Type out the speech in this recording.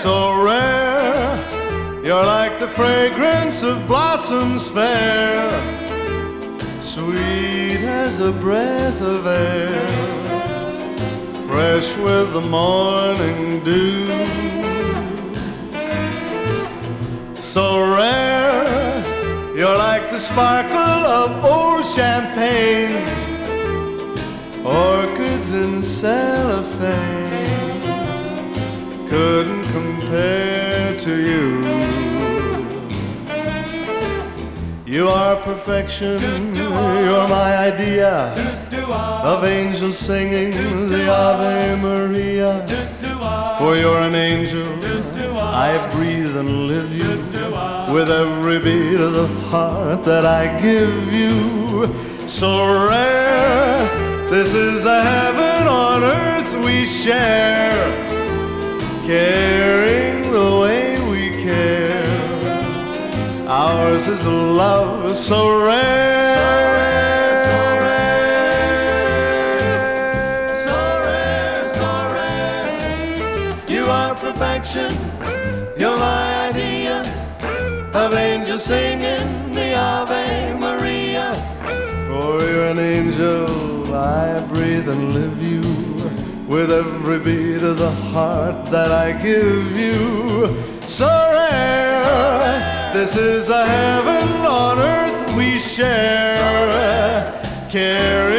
so rare. You're like the fragrance of blossoms fair, sweet as a breath of air, fresh with the morning dew. So rare, you're like the sparkle of old champagne, orchids in cellophane couldn't compare to you. You are perfection, you're my idea of angels singing the Ave Maria. For you're an angel, I breathe and live you with every beat of the heart that I give you. So rare, this is a heaven on earth we share, caring the way we care. Ours is a love so rare, so rare, so rare, so rare. You are perfection, you're my idea of angels singing the Ave Maria. For you're an angel, I breathe and live you with every beat of the heart that I give you. So rare, this is a heaven on earth we share, caring